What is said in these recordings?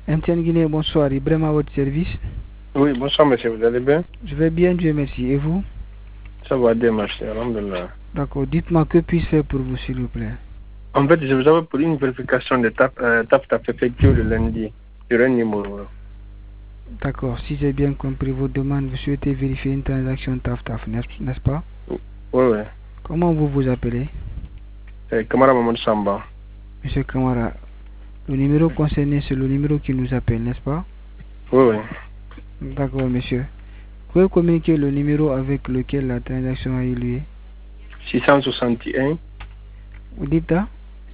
MTN Guinée, bonsoir. Ibrahim à votre service. Oui, bonsoir monsieur, vous allez bien? Je vais bien, Dieu merci. Et vous? Ça va bien, merci, alhamdulillah. D'accord, dites-moi que puis-je faire pour vous, s'il vous plaît? En fait, je vous avais pour une vérification de TAF effectuée le lundi sur un numéro. D'accord, si j'ai bien compris vos demandes, vous souhaitez vérifier une transaction TAF, n'est-ce pas? Oui, oui. Comment vous vous appelez? C'est Kamara Maman Samba. Monsieur Kamara, le numéro concerné, c'est le numéro qui nous appelle, n'est-ce pas? Oui, oui. D'accord, monsieur. Pouvez-vous communiquer le numéro avec lequel la transaction a eu lieu? 661. Vous dites ça?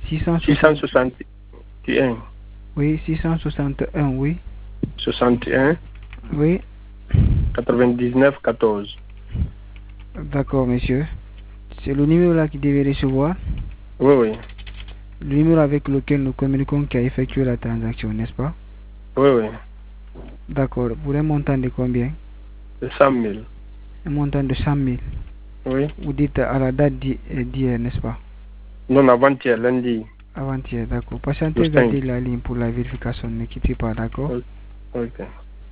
661. Oui, 661, oui. 61. Oui. 99 14. D'accord, monsieur. C'est le numéro là qui devait recevoir. Oui, oui. Le numéro avec lequel nous communiquons qui a effectué la transaction, n'est-ce pas? Oui, oui. D'accord. Pour un montant de combien? De 100 000. Un montant de 100 000. Oui. Vous dites à la date d'hier, n'est-ce pas? Non, avant-hier, lundi. Avant-hier, d'accord. Patientez, gardez la ligne pour la vérification. Ne quittez pas, d'accord? Ok.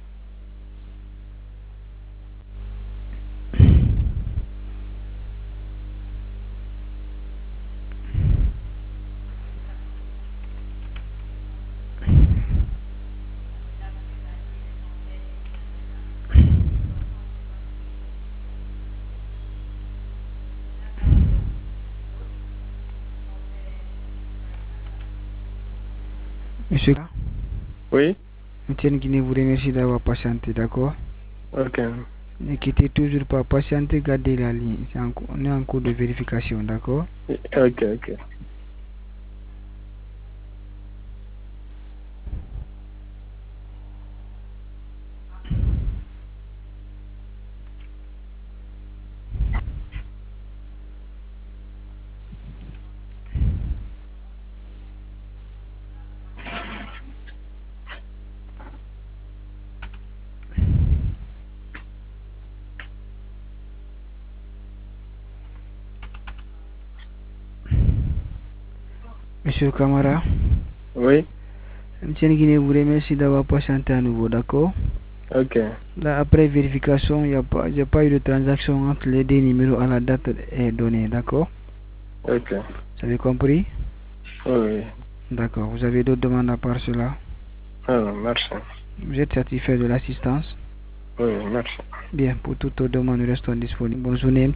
Monsieur? Oui. MTN Guinée vous remercie d'avoir patienté, d'accord? Ok. Ne quittez toujours pas, patientez, gardez la ligne. On est en cours de vérification, d'accord? Ok, ok. Monsieur Kamara? Oui. MTN Guinée vous remercie d'avoir patienté à nouveau, d'accord? Ok. Là, après vérification, il n'y a pas eu de transaction entre les deux numéros à la date donnée, d'accord? Ok. Vous avez compris? Oui. D'accord. Vous avez d'autres demandes à part cela? Merci. Vous êtes satisfait de l'assistance? Oui, merci. Bien, pour toutes vos demandes, nous restons disponibles. Bonne journée.